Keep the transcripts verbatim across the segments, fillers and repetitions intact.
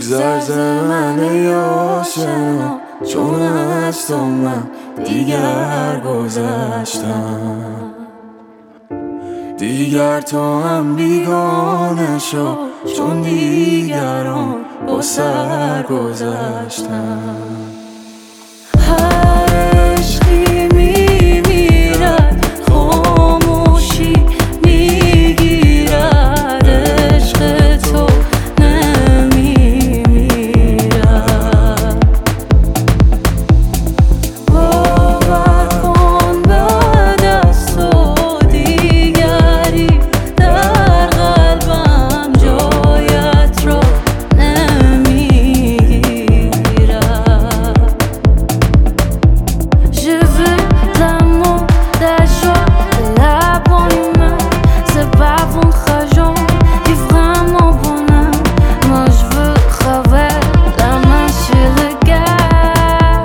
بگذر ز من ای آشنا، چون از تو من دیگر گذشتم. دیگر تو هم بیگانه شو، چون دیگران با سر گذشتم. هر عشقی میمیرد، خاموشی میگیرد، عشق تو نمیمیرد. باور کن بعد از تو دیگری در قلبم جایت را نمیگیرد. Je veux l'amour, la joie, la bonne humeur. C'est pas votre argent, du vraiment bonheur. Moi je veux travailler la main sur le cœur.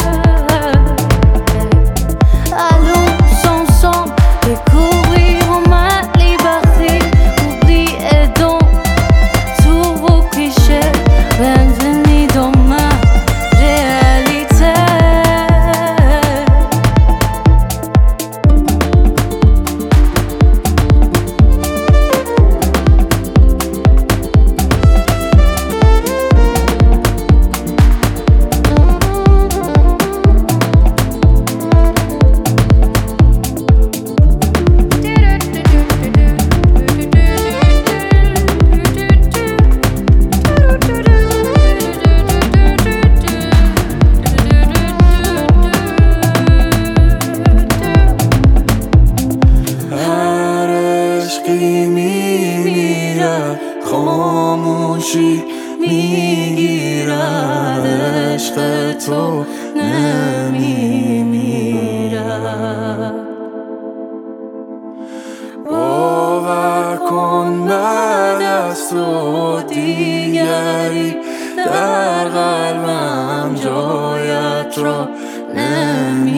Allons ensemble découvrir ma liberté. Oubliez donc tous vos clichés. Bienvenue dans ma réalité. هر عشقی میمیرد، خاموشی میگیرد، عشق تو نمیمیرد. باور کن بعد از تو دیگری در قلبم جایت را نمیگیرد.